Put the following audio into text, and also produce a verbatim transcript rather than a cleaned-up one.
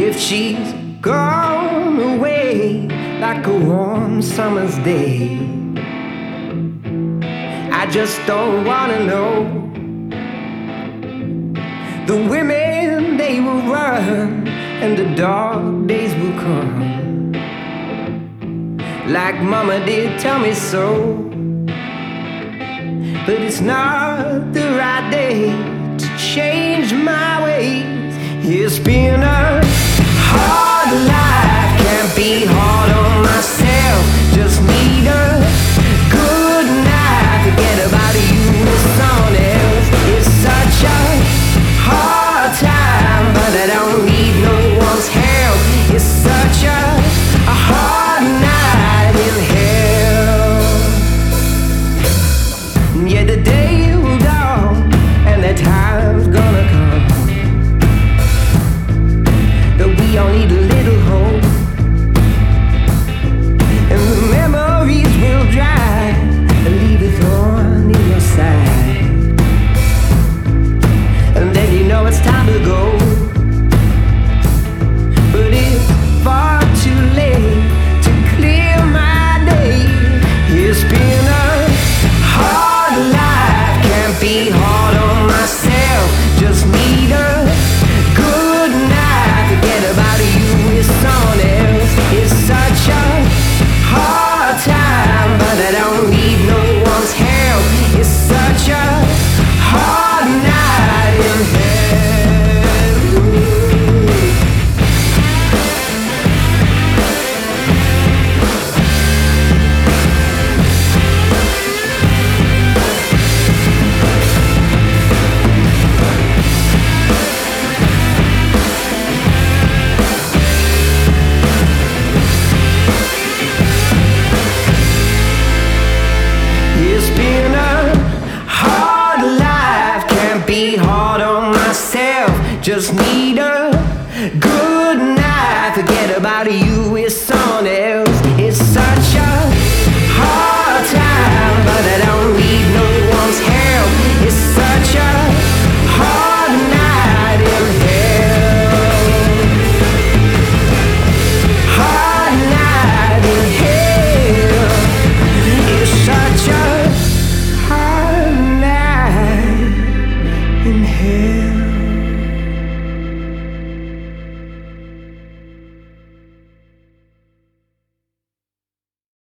if she's gone away like a warm summer's day. I just don't wanna know. The women, they will run and the dark days will come, like mama did tell me so. But it's not the right day to change my ways. It's been a hard life, can't be hard on myself.